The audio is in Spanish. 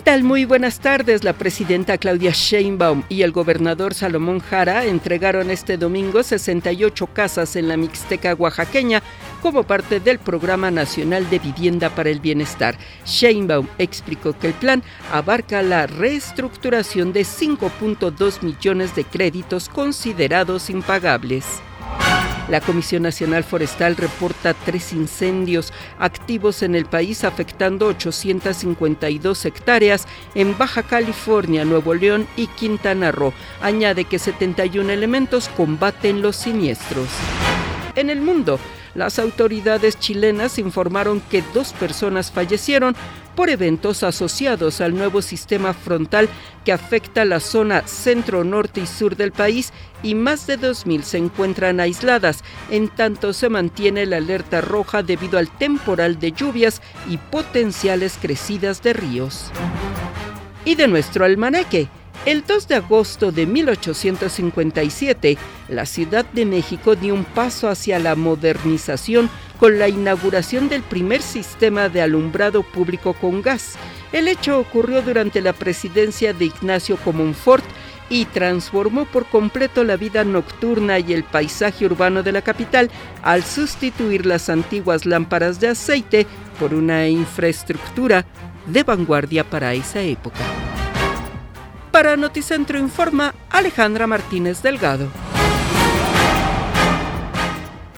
tal? Muy buenas tardes. La presidenta Claudia Sheinbaum y el gobernador Salomón Jara entregaron este domingo 68 casas en la Mixteca oaxaqueña como parte del Programa Nacional de Vivienda para el Bienestar. Sheinbaum explicó que el plan abarca la reestructuración de 5.2 millones de créditos considerados impagables. La Comisión Nacional Forestal reporta 3 incendios activos en el país afectando 852 hectáreas en Baja California, Nuevo León y Quintana Roo. Añade que 71 elementos combaten los siniestros. En el mundo, las autoridades chilenas informaron que 2 personas fallecieron por eventos asociados al nuevo sistema frontal que afecta la zona centro, norte y sur del país, y más de 2.000 se encuentran aisladas. En tanto, se mantiene la alerta roja debido al temporal de lluvias y potenciales crecidas de ríos. Y de nuestro almanaque. El 2 de agosto de 1857, la Ciudad de México dio un paso hacia la modernización con la inauguración del primer sistema de alumbrado público con gas. El hecho ocurrió durante la presidencia de Ignacio Comonfort y transformó por completo la vida nocturna y el paisaje urbano de la capital al sustituir las antiguas lámparas de aceite por una infraestructura de vanguardia para esa época. Para Noticentro informa Alejandra Martínez Delgado.